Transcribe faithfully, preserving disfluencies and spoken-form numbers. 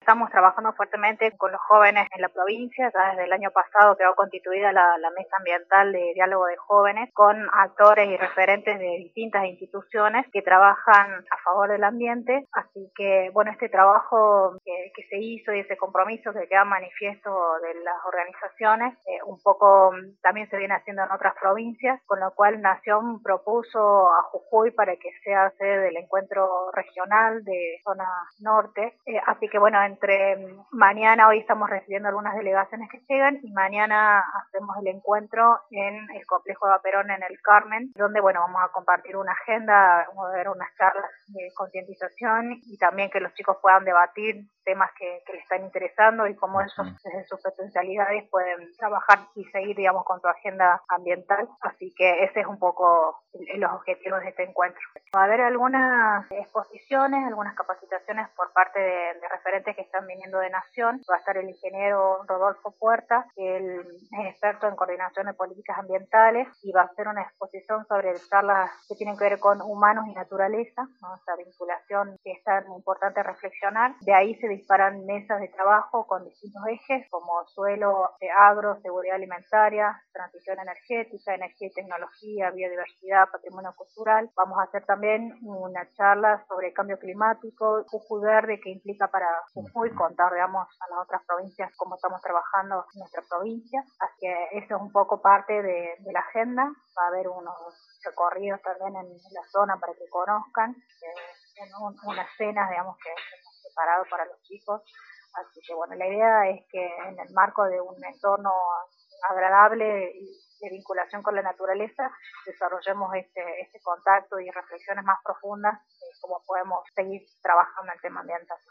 estamos trabajando fuertemente con los jóvenes en la provincia. Ya desde el año pasado quedó constituida la, la Mesa Ambiental de Diálogo de Jóvenes con actores y referentes de distintas instituciones que trabajan a favor del ambiente. Así que, bueno, este trabajo que, que se hizo y ese compromiso que queda manifiesto de las organizaciones, eh, un poco también se viene haciendo en otras provincias, con lo cual Nación propuso a Jujuy para que sea sede del encuentro regional de zona norte. Eh, así que, bueno, entre mañana, hoy estamos recibiendo algunas delegaciones que llegan y mañana hacemos el encuentro en el complejo de Vaperón en el Carmen, donde, bueno, vamos a compartir una agenda, vamos a ver unas charlas de concientización y también que los chicos puedan debatir temas que, que les están interesando y cómo ellos desde sus potencialidades pueden trabajar y seguir, digamos, con su agenda ambiental. Así que ese es un poco los objetivos de este encuentro. Va a haber algunas exposiciones, algunas capacitaciones por parte de, de referentes que están viniendo de Nación. Va a estar el ingeniero Rodolfo Puerta, que él es experto en coordinación de políticas ambientales, y va a hacer una exposición sobre charlas que tienen que ver con humanos y naturaleza, ¿no? Esa vinculación que es tan importante reflexionar. De ahí se disparan mesas de trabajo con distintos ejes como suelo, agro, seguridad alimentaria, transición energética, energía y tecnología, biodiversidad, patrimonio cultural. Vamos a hacer también una charla sobre cambio climático, Jujuy Verde, que implica para Jujuy, contar, digamos, a las otras provincias cómo estamos trabajando en nuestra provincia. Así que eso es un poco parte de, de la agenda. Va a haber unos recorridos también en la zona para que conozcan, eh, un, unas cenas, digamos, que hemos preparado para los chicos. Así que, bueno, la idea es que en el marco de un entorno agradable y de vinculación con la naturaleza, desarrollemos este, este contacto y reflexiones más profundas de cómo podemos seguir trabajando en el tema ambiental.